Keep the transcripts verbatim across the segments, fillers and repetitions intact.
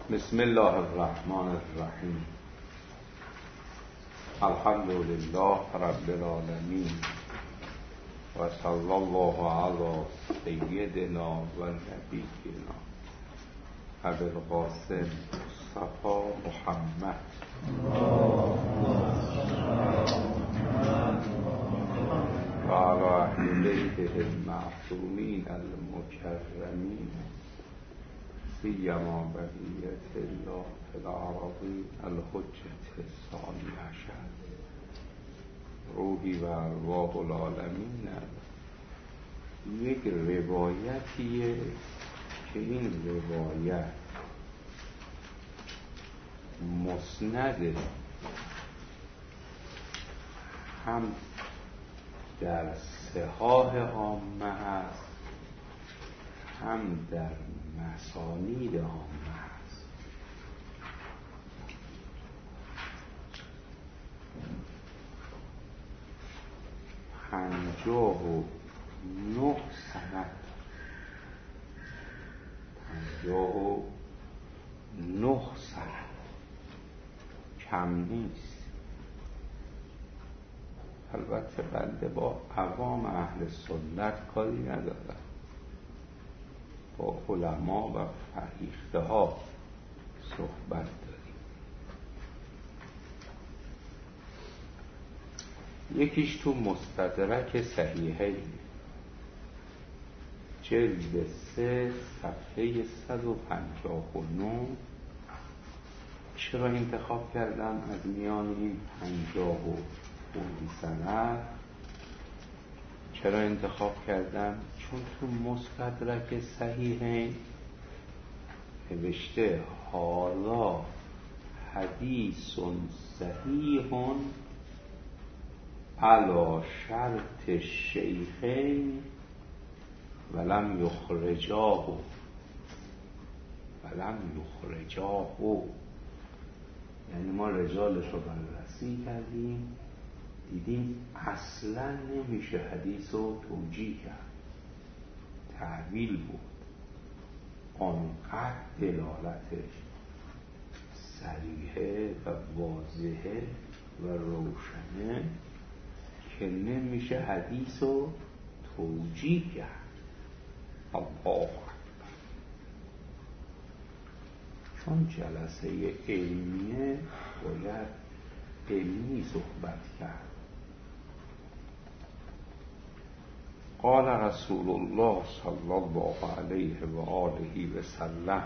بسم الله الرحمن الرحیم. الحمد لله رب العالمین و صلی الله علی سیدنا و نبینا ابی القاسم مصطفی محمد و علی اهل بیته المعصومین المکرمین سیما بقیت الله فی العربی الحجة الثانی عشر روحی و ارواح العالمین. یک روایتیه که این روایت مسند هم در صحاح عامه هست هم در مسانید عامه هست. پنجاه و نه سند پنجاه و نه سند کم نیست. البته بنده با عوام اهل سنت کاری ندارم، با علما و فرهیخته ها صحبت داریم. یکیش تو مستدرک صحیحین جلد سه صفحه صد و پنجاه و نه. چرا انتخاب کردم از میان این پنجاه و خورده سند؟ چرا انتخاب کردم؟ چون تو مستدرک صحیحین نوشته حالا حدیث صحیح علی شرط الشیخین ولم یخرجاه ولم یخرجاه. یعنی ما رجالش رو بررسی کردیم، دیدیم اصلا نمیشه حدیث رو توجیه کرد، تعویل بود. آنقدر دلالتش صریحه و واضحه و روشنه که نمیشه حدیث رو توجیه کرد. الله اکبر. چون جلسه علمیه باید علمی صحبت کرد. قال رسول الله صلی الله علیه و آله و سلم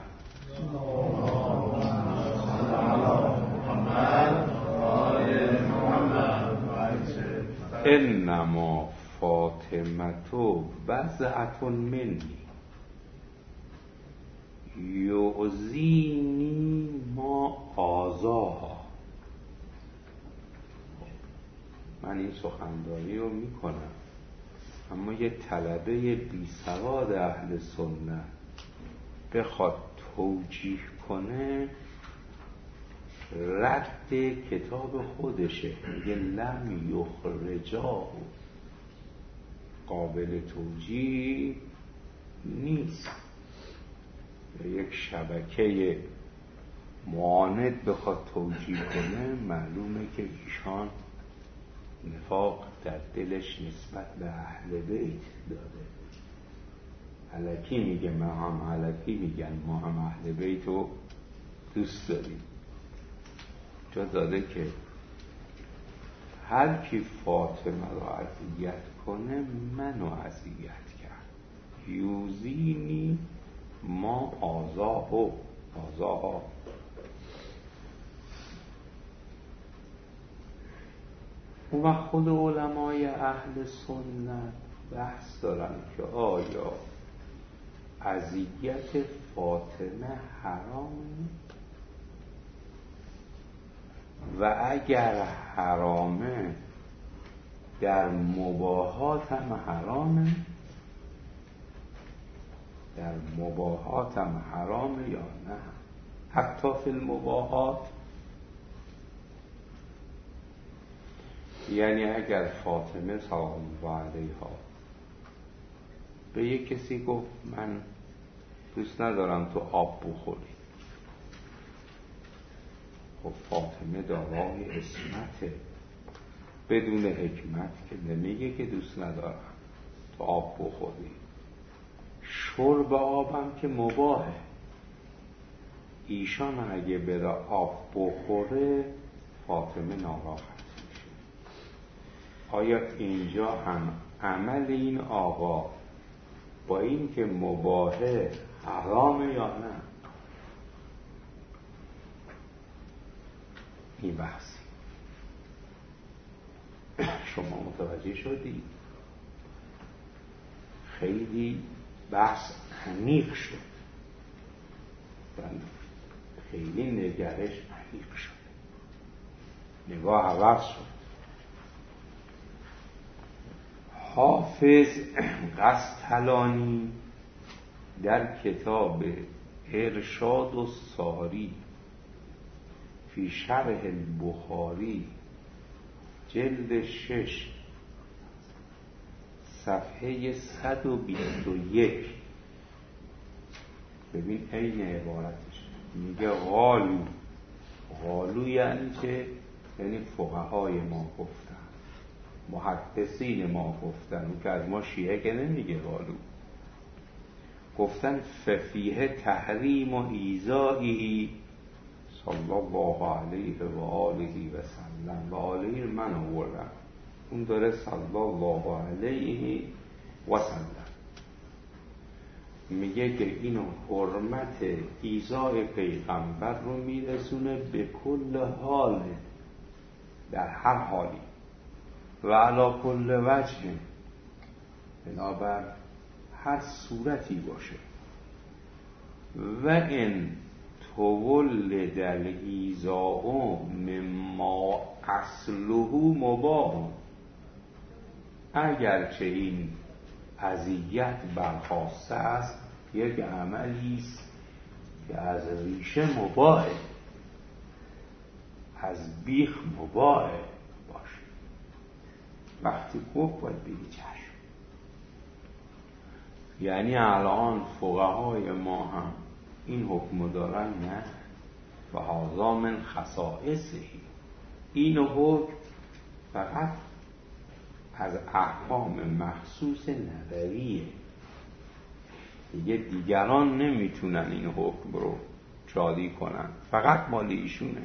انما فاطمه بضعة منی یؤذینی ما آذاها. من این سخنرانی رو میکنم، اما یه طلبه بی سواد اهل سنت بخواد توجیه کنه رد کتاب خودشه، میگه لم یخرجاه، قابل توجیه نیست. یک شبکه معاند بخواد توجیه کنه معلومه که ایشان نفاق در دلش نسبت به اهل بیت داره. الکی میگه ما هم الکی میگن ما هم اهل بیت رو دوست داریم. جا داده که هر کی فاطمه رو اذیت کنه منو اذیت کرد. یوزینی ما آزاهو آزاها. و خود علمای اهل سنت بحث دارن که آیا اذیت فاطمه حرامه و اگر حرامه در مباحات هم حرامه، در مباحات هم حرامه یا نه حتی فی المباحات. یعنی اگر فاطمه سلام الله علیها به یک کسی گفت من دوست ندارم تو آب بخوری، فاطمه دارای عصمته، بدون حکمت که نمیگه که دوست ندارم تو آب بخوری. شرب آبم که مباهه، ایشان اگه بره آب بخوره فاطمه ناراحت میشه. آیا اینجا هم عمل این آقا با این که مباهه حرامه یا نه؟ این بحثی شما متوجه شدید؟ خیلی بحث عمیق شد، خیلی نگرش عمیق شد، نگاه عوض شد. حافظ قسطلانی در کتاب ارشاد الساری فی شرح البخاری جلد شش صفحه صد و بیست و یک، ببین عین عبارتش میگه قالو. قالو یعنی چه؟ یعنی فقهای ما گفتن، محدثین ما گفتن، اون که از ما شیعه که نمیگه قالو. گفتن ففیه تحریم و ایذائه صلی الله علیه و آله و سلم، و آله من آوردم، اون داره صلی الله علیه و سلم. میگه که اینو حرمت ایذاء پیغمبر رو میرسونه به کل حال، در هر حالی، و علی کل وجه، بنابر هر صورتی باشه. و ان تولد الایذاء مما اصله مباح، اگرچه این اذیت برخاسته است یک عملی است که از ریشه مباحه، از بیخ مباحه باشه. وقتی گفت باید بگی چشم. یعنی الان فقهای ما هم این حکم دارن؟ نه، و هذا من خصائصه. این حکم فقط از احکام مخصوص نظریه، دیگه دیگران نمیتونن این حکم رو جاری کنن، فقط مال ایشونه.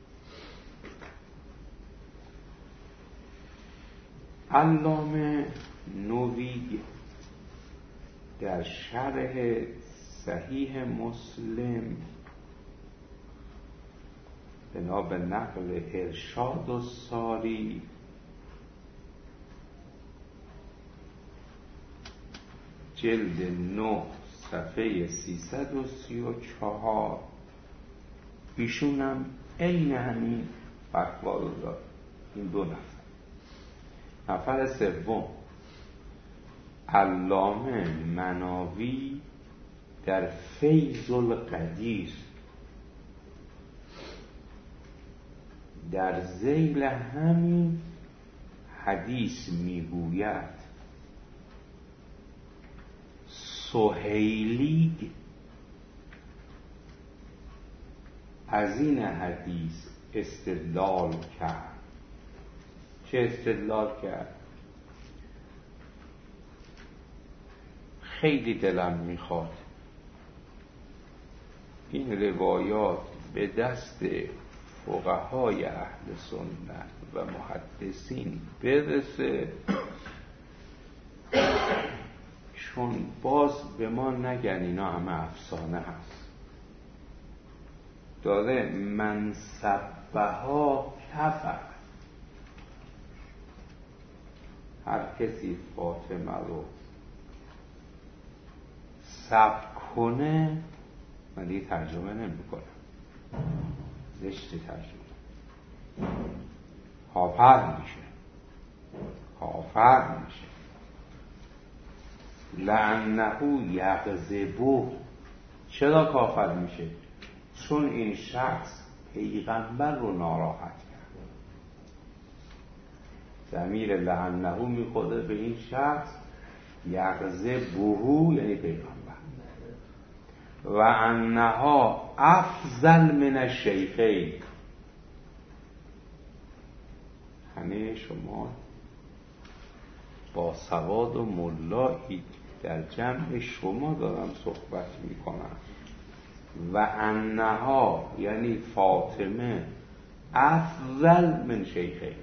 علامه نووی در شرح صحیح مسلم بنا به نقل ارشاد الساری جلد نه صفحه سیصد و سی و چهار ایشونم عین همین فتوا رو داد. این دو نفر. نفر سوم علامه مناوی در فیض القدیر در ذیل همین حدیث میگوید سهیلی از این حدیث استدلال کرد. چه استدلال کرد؟ خیلی دلم میخواد این روایات به دست فقهای اهل سنت و محدثین برسه، چون باز به ما نگن اینا همه افسانه هست. داره منصبها کفر، هر کسی فاطمه رو سب کنه، من دیگه ترجمه نمی کنم، زشت ترجمه، کافر میشه، کافر میشه. لعنه یغضبه، چرا کافر میشه؟ چون این شخص پیغمبر رو ناراحت کرد. ضمیر لعنه میخوره به این شخص، یغضبه یعنی پیغمبر. و انها افضل من الشیخین، همه شما با سواد و ملایی در جمع شما دارم صحبت میکنم. و انها یعنی فاطمه افضل من شیخین،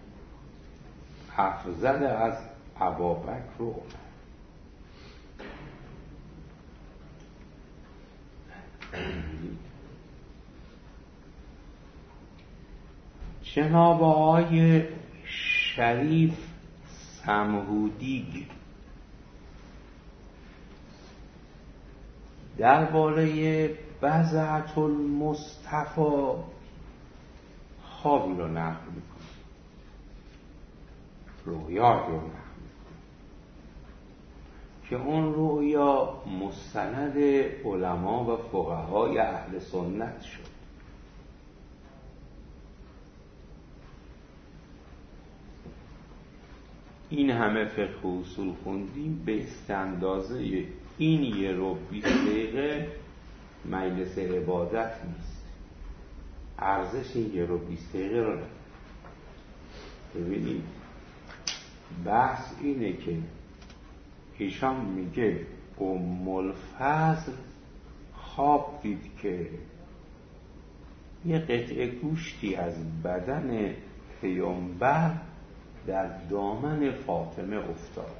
افضل از ابابکر و عمر. جناب آقای شریف سمهودی درباره بضعة المصطفی خوابی رو نقل میکنه، رویا رو نقل میکنه که اون رویا مستند علما و فقهای اهل سنت شد. این همه فقه و اصول خوندیم، به استندازه این یه رو بیست دقیقه مجلس عبادت نیست. ارزش این یه رو بیست دقیقه رو نداره. ببینید بحث اینه که ایشان میگه ام الفضل خواب دید که یه قطعه گوشتی از بدن پیامبر در دامن فاطمه افتاد.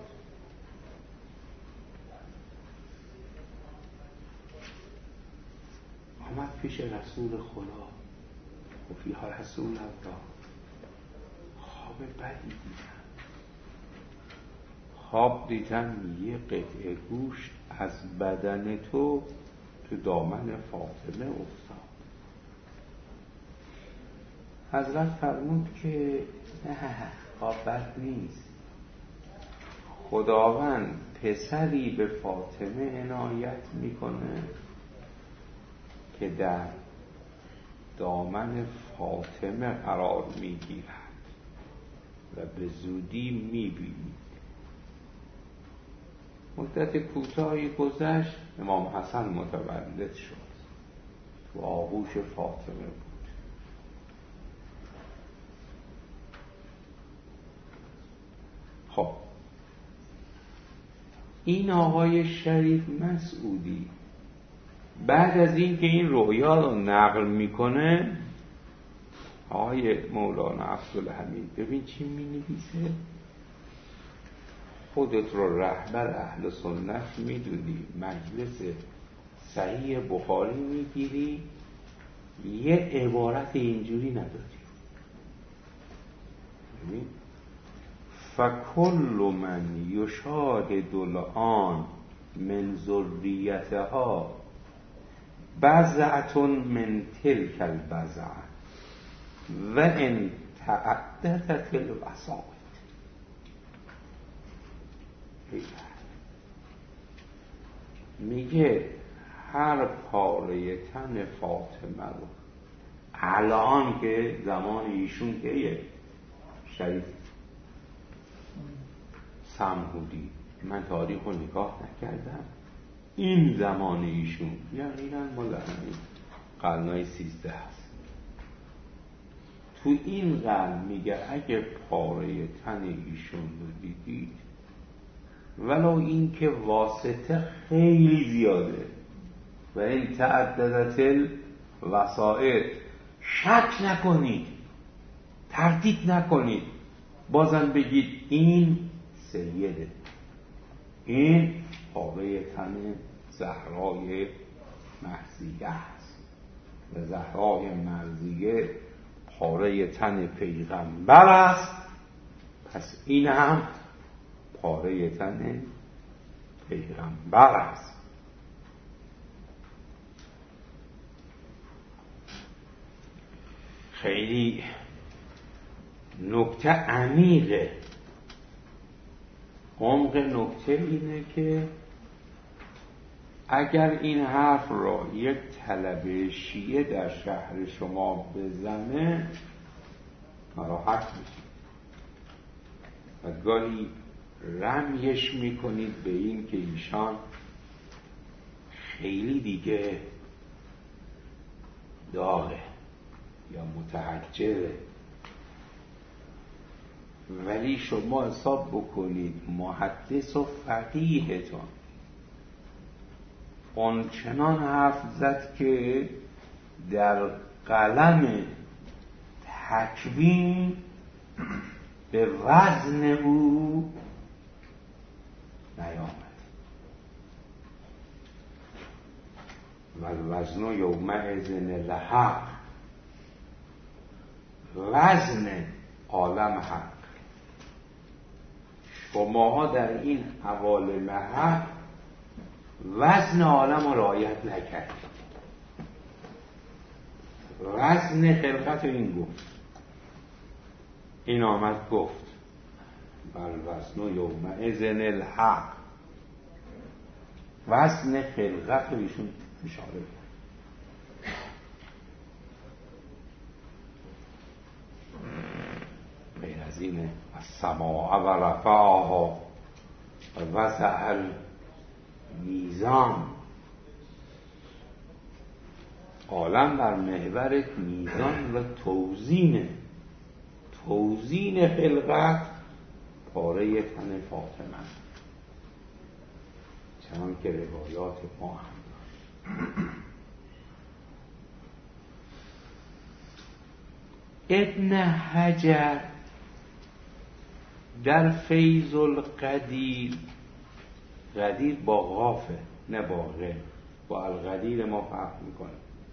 آمد پیش رسول خدا، گفت یا رسول الله خواب بدی دیدم، خواب دیدم یه قطعه گوشت از بدن تو تو دامن فاطمه افتاد. حضرت فرمود که نه، خواب بد نیست، خداوند پسری به فاطمه عنایت میکنه که در دامن فاطمه قرار میگیرد و به زودی میبینید. مدت کوتاهی گذشت، امام حسن متولد شد، تو آغوش فاطمه بود. خب این آقای شریف مسعودی بعد از این که این رؤیا رو نقل میکنه، آقای مولانا عبدالحمید ببین چی می نویسه. خودت رو رهبر اهل سنت میدونی، مجلس صحیح بخاری میگیری، یه عبارت اینجوری نداری. ببین فکل من یشاهد الان من ذریتها بضعة من تلک البضعة و ان تعددت الوسائط. میگه هر پاره تن فاطمه رو الان که زمان ایشون که یه شریف سمهودی، من تاریخ رو نگاه نکردم، این زمان ایشون یقینا مال همین قرنای سیزده هست. تو این قرن میگه اگه پاره تن ایشون رو دیدید، ولو این که واسطه خیلی زیاده، و این تعددت الوسائط، شک نکنید، تردید نکنید، بازم بگید این سیده، این پاره تن زهرای مرضیه است و زهرای مرضیه پاره تن پیغمبر است، پس این هم پاره تن پیغمبر است. خیلی نکته عمیقه. عمق نکته اینه که اگر این حرف را یک طلبه شیعه در شهر شما بزنه ناراحت میشید و گاهی رمیش میکنید به این که ایشان خیلی دیگه داغه یا متحجره. ولی شما حساب بکنید محدث و فقیهتون اون چنان حرف زد که در قلم تکوین به وزن او نیامد. و الوزن یومئذ الحق، وزن عالم حق. شماها در این حوالم حق وزن عالم رو رعایت نکردید. وزن خلقت این گفت، این آمد گفت بل وزن یومئذ الحق، وزن خلقت رو ایشون اشاره کرد. غیر از اینه السماء و رفعها و وضع المیزان، عالم بر محور میزان و توزینه، توزین خلقت پاره تن فاطمه، چنان که روایات ما هم داشت. ابن حجر در فیض القدیر، قدیر با غافه نه با غ، با القدیر ما فرق میکنه،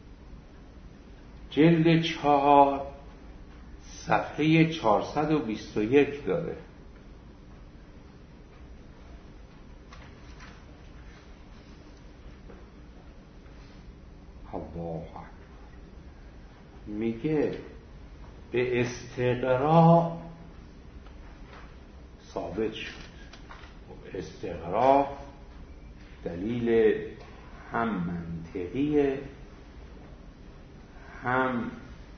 جلد چهار صفحه چهارصد و بیست و یک داره. الله اکبر. میگه به استقرا ثابت شد. استقرا دلیل هم منطقی هم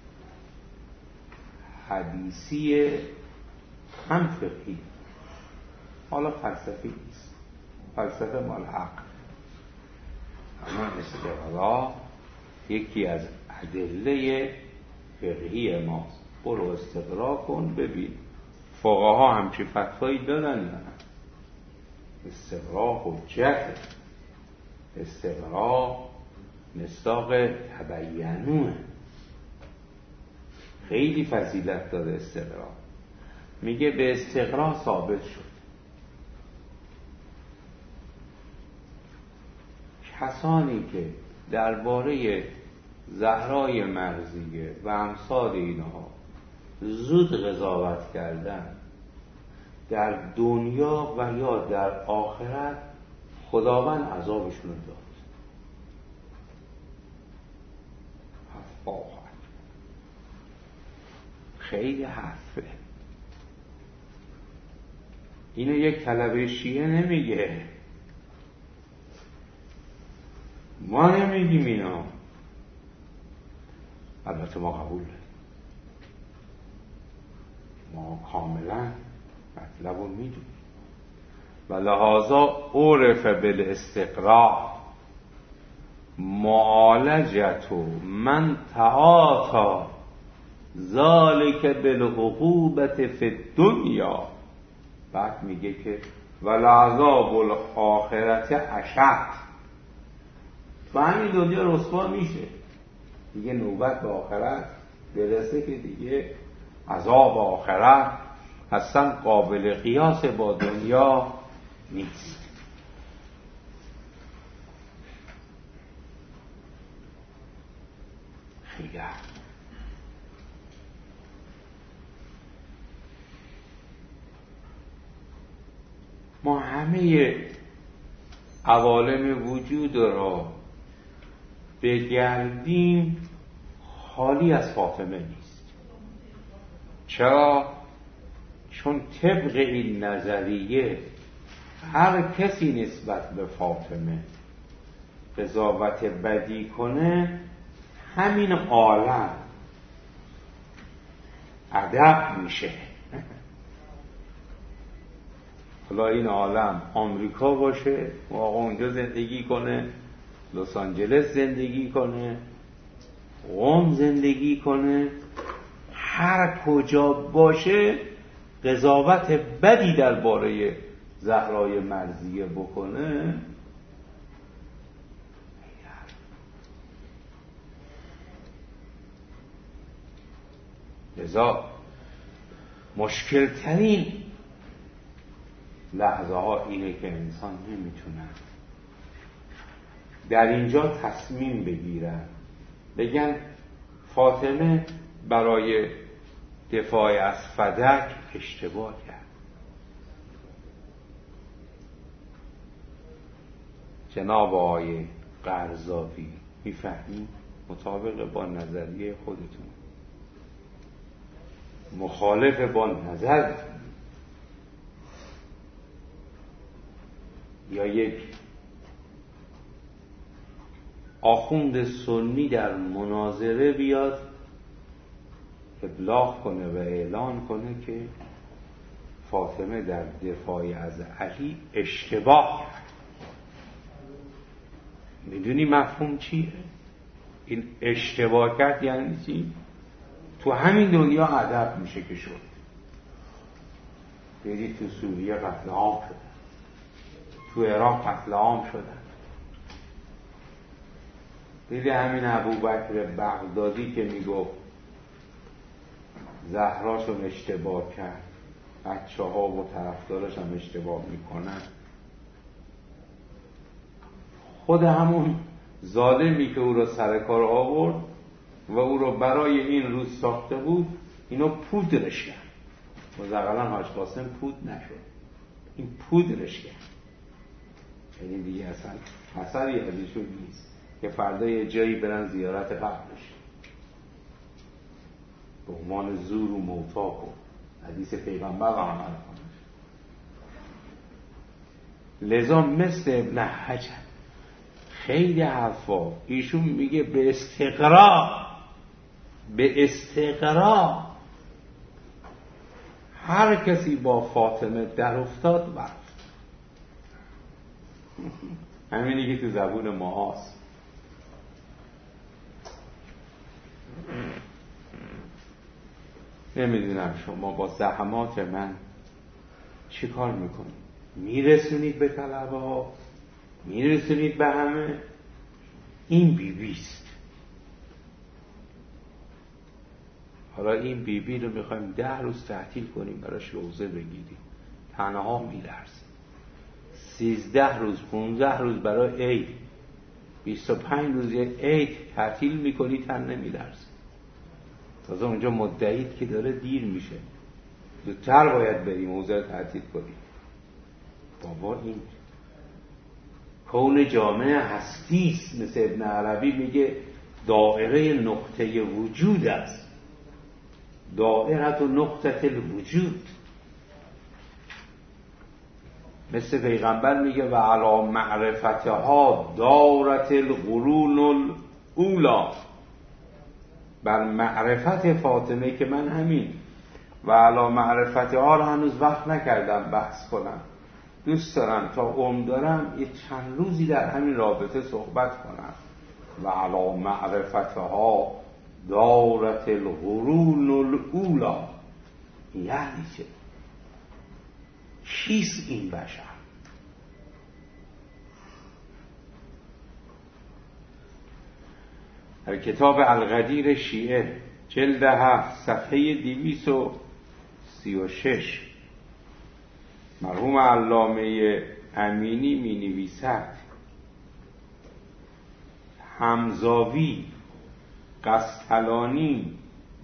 حدیثی هم فقهی. حالا فلسفی نیست، فلسفه مال حق، اما استقرا یکی از ادله فقهی ماست. برو استقرا کن ببین فقها همچی فتوایی دادن نه. استقرا حجت، استقرا مصداق تبینوه، خیلی فضیلت داره استقرا. میگه به استقرا ثابت شد کسانی که درباره زهرای مرضیه و امثال اینها زود قضاوت کردن، در دنیا و یا در آخرت خداوند عذابشون داد. خیلی حرفه. اینو یک طلبه شیعه نمیگه، ما نمیگیم اینا. البته ما قبول ما کاملا مطلب رو میدونیم. و لحاظا عرف بالاستقراء معالجت من تعاطی ذالک بالعقوبت فی الدنیا. بعد میگه که ولعذاب الاخرت اشد، تو همین دنیا رسوا میشه، دیگه نوبت به آخرت برسه که دیگه عذاب آخرت اصلا قابل قیاس با دنیا نیست. خیلی ما همه عوالم وجود را بگردیم خالی از فاطمه نیست. چرا؟ چون طبق این نظریه هر کسی نسبت به فاطمه قضاوت بدی کنه، همین عالم ادب میشه. حالا این عالم آمریکا باشه و آقا اونجا زندگی کنه، لس آنجلس زندگی کنه، قم زندگی کنه، هر کجا باشه قضاوت بدی درباره زهرای مرضیه بکنه، لذا مشکل ترین لحظه ها اینه که انسان نمیتونه در اینجا تصمیم بگیرن، بگن فاطمه برای دفاع از فدک اشتباه کرد. جناب آقای قرضاوی میفهمید مطابق با نظریه خودتون، مخالف با نظر یا یک آخوند سنی در مناظره بیاد ابلاغ کنه و اعلان کنه که فاطمه در دفاع از علی اشتباه کرد. میدونی مفهوم چیه؟ این اشتباه کرد یعنی چی؟ تو همین دنیا ادب میشه که شد. دیدی تو سوریه قتل عام شدن، تو عراق قتل عام شدن. دیدی همین ابوبکر بغدادی که میگفت زهراشون اشتباه کرد، بچه ها و طرفدارش هم اشتباه میکنن. خود همون ظالمی که او رو سر کار آورد و او رو برای این روز ساخته بود، اینو پودرش کرد. مزغلا حاج قاسم پود نشد، این پودرش کرد. یعنی دیگه اصلا اثری از ایشون نیست که فردا یه جایی برن زیارت قبرش به عنوان زور و موتا و حدیث پیغمبر رو عمل کنه. لذا مثل ابن حجر خیلی حرفا ایشون میگه به استقرا به استقرا هر کسی با فاطمه در افتاد برفت. همینی که تو زبون ما هست. نمیدونم شما با زحمات من چی کار میکنید؟ میرسونید به طلبه ها، میرسونید به همه. این بیبیست. حالا این بیبی رو میخوایم ده روز تعطیل کنیم، براش روزه بگیریم، تنها میلرزه. سیزده روز پونزده روز برای عید، بیست و پنج روز عید تعطیل میکنی، تن نمیلرزه. تازه اونجا مدعید که داره دیر میشه، زودتر باید بریم موزه تعطیل کنیم. بابا این کون جامعه هستیست. مثل ابن عربی میگه دائره نقطه وجود است، دائره و نقطه الوجود. مثل پیغمبر میگه و علی معرفتها دارت القرون الاولا، بر معرفت فاطمه که من همین و علی معرفتها رو هنوز وقت نکردم بحث کنم، دوست دارم تا عمر دارم یه چند روزی در همین رابطه صحبت کنم. و علی معرفتها دارت القرون الاولا یعنی چه؟ کیست این بشر؟ در کتاب الغدیر شیعه جلد هفت صفحه دویست و سی و شش مرحوم علامه امینی می نویسد حمزاوی قسطلانی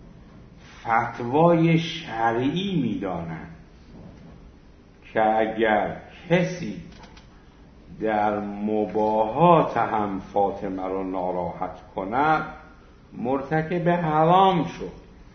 فتوای شرعی می دانند که اگر کسی در مباحات هم فاطمه را ناراحت کند مرتکب حرام شد.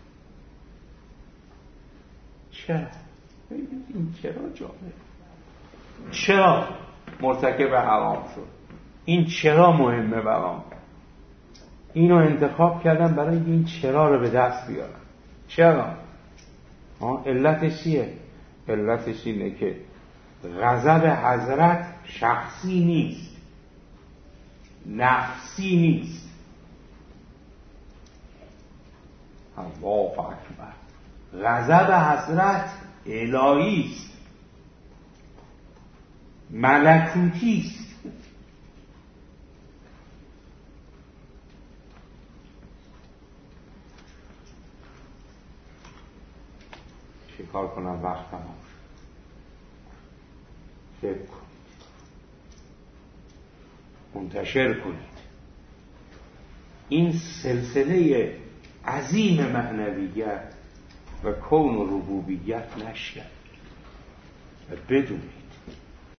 چرا؟ این چرا جالب؟ چرا مرتکب حرام شد؟ این چرا مهمه برام؟ اینو انتخاب کردم برای این چرا رو به دست بیارم. چرا؟ علتش چیه؟ علتش اینه که غضب حضرت شخصی نیست، نفسی نیست. الله اکبر. غضب حضرت الهی است، ملکوتی است. چه کار کنم وقت تمام شد. فکر کنید، منتشر کنید، این سلسله عظیم معنویت و کون و ربوبیت نشد و بدونید